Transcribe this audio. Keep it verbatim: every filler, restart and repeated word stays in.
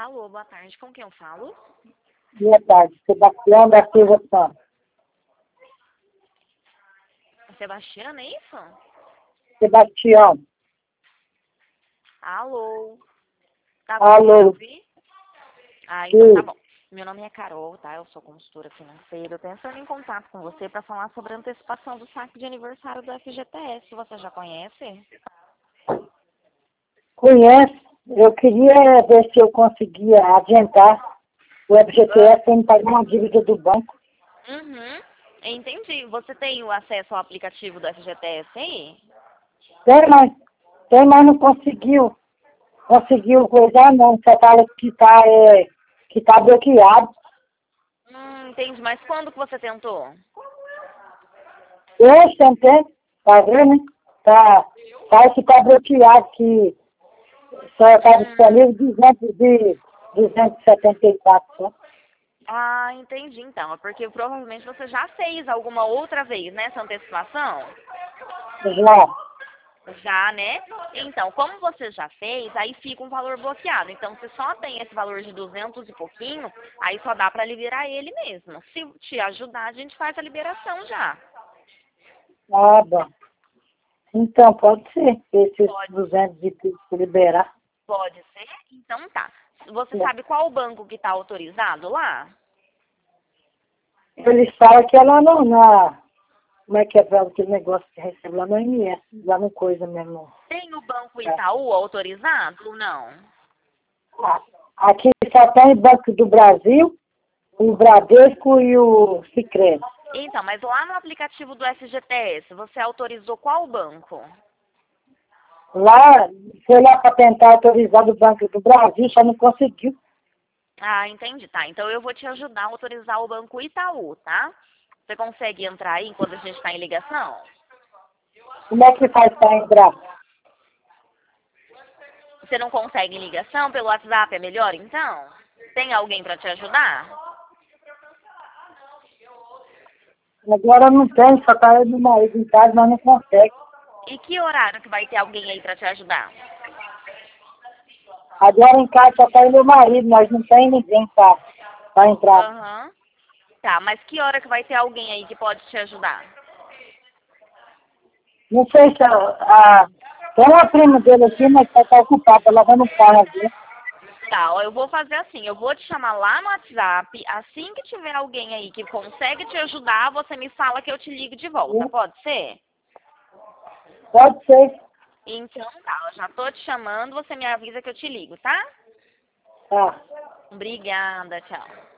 Alô, boa tarde. Com quem eu falo? Boa tarde, Sebastião da Silva Santos. Sebastiana, é isso? Sebastião, Alô. Tá conseguindo alô, ouvir? Ah, então tá sim, bom. Meu nome é Carol, tá? Eu sou consultora financeira. Eu tô entrando em contato com você para falar sobre a antecipação do saque de aniversário do F G T S. Você já conhece? conhece? Eu queria ver se eu conseguia adiantar o F G T S sem pagar uma dívida do banco. Uhum. Entendi. Você tem o acesso ao aplicativo do F G T S aí? Tem, mas, tem, mas não conseguiu. Conseguiu coisar não, só fala que tá, é, que tá bloqueado. Hum, entendi. Mas quando que você tentou? Eu tentei, tá vendo? Tá, parece que tá bloqueado, que só está Hum. disponível duzentos de duzentos e setenta e quatro só. Ah, entendi então. É porque provavelmente você já fez alguma outra vez, né, essa antecipação? Já. Já, né? Então, como você já fez, aí fica um valor bloqueado. Então, você só tem esse valor de duzentos e pouquinho, aí só dá para liberar ele mesmo. Se te ajudar, a gente faz a liberação já. Ah, bom. Então, pode ser. Esses Pode, duzentos e pico se liberar. pode ser? Então tá. Você É. sabe qual o banco que está autorizado lá? Eles falam que é lá no, na... Como é que é pra aquele negócio que recebe lá no M S, lá no coisa mesmo. Tem o Banco É. Itaú autorizado ou não? Ah, aqui só tem Banco do Brasil, o Bradesco e o Sicredi. Então, mas lá no aplicativo do F G T S, você autorizou qual banco? Lá, foi lá para tentar autorizar do Banco do Brasil, só não conseguiu. Ah, entendi. Tá, então eu vou te ajudar a autorizar o Banco Itaú, tá? Você consegue entrar aí enquanto a gente está em ligação? Como é que faz para entrar? Você não consegue em ligação pelo WhatsApp? É melhor então? Tem alguém para te ajudar? Agora não tem, só tá eu do marido em casa, mas não consegue. E que horário que vai ter alguém aí para te ajudar? Agora em casa só tá eu e meu marido, nós não tem ninguém para entrar. Aham. Tá, mas que hora que vai ter alguém aí que pode te ajudar? Não sei se a, a, tem uma prima dele aqui, mas só tá ocupada, tá lavando o carro aqui. Tá, ó, eu vou fazer assim, eu vou te chamar lá no WhatsApp, assim que tiver alguém aí que consegue te ajudar, você me fala que eu te ligo de volta, pode ser? Pode ser. Então tá, eu já tô te chamando, você me avisa que eu te ligo, tá? Tá. Obrigada, tchau.